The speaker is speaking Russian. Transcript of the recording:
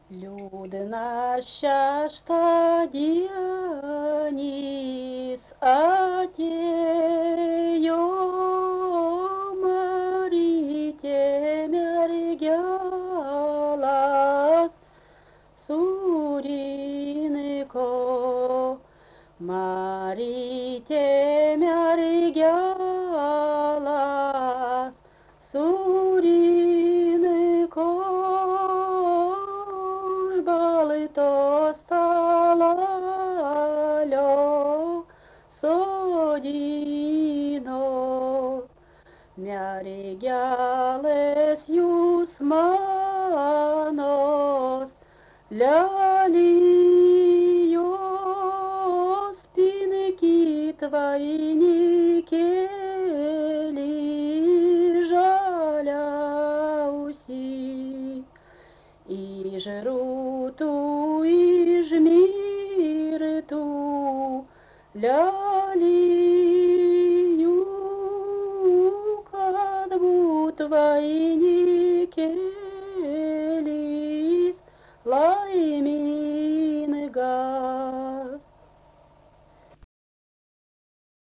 Людина щашта Дионис, Атеё Марите Мяргялас, Суриныко Марите Мяргялас, Суриныко то стало содино, мяригялес юсманос, лялио спинки твои никели жаляуси. И жруту, и жмирту, лялию, кадбу твои келис, лайминга.